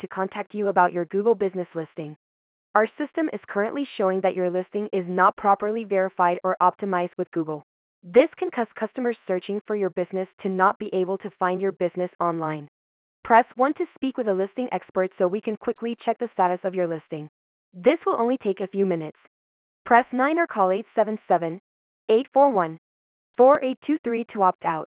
to contact you about your Google business listing. Our system is currently showing that your listing is not properly verified or optimized with Google. This can cause customers searching for your business to not be able to find your business online. Press 1 to speak with a listing expert so we can quickly check the status of your listing. This will only take a few minutes. Press 9 or call 877 841 4823 to opt out.